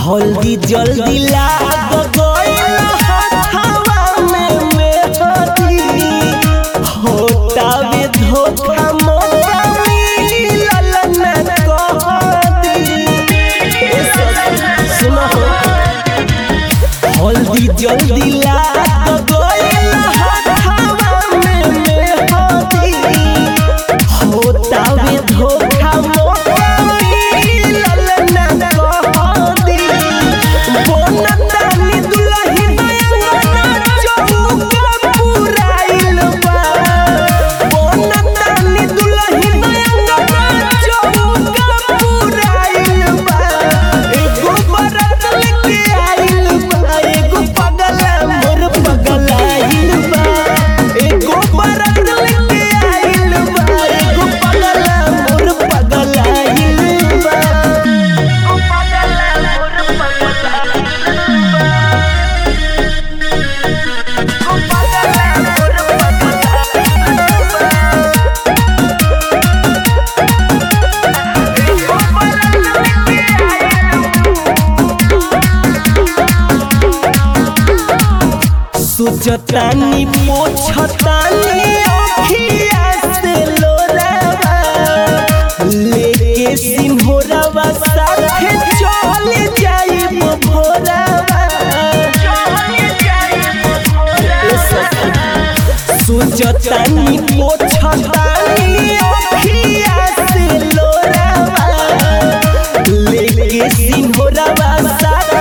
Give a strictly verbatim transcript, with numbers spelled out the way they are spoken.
हल्दी जल्दी लाग गइल हवा में मेहदी होतावे धोखा मोटा मिलल न कहदी। सुनो हल्दी जल्दी लाग गइल हवा में मेहदी होतावे धोखा मोटा मिलल न कहदी। बोनतानी दुल्हन अंगना चौका पुराइल बा बोनतानी दुल्हन अंगना चौका पुराइल बा। एगो बरात लेके आइल बा एगो पगला मोर पगलाइल बा। एगो बरात लेके आइल बा एगो पगला मोर पगलाइल बा। सोचतानी पोछतानी अखिया से लोरावा लेके सिंहोरावा साथे चल जाइब भोरावा। सोचतानी पोछतानी अखिया से लोरावा लेके सिंहोरावा साथे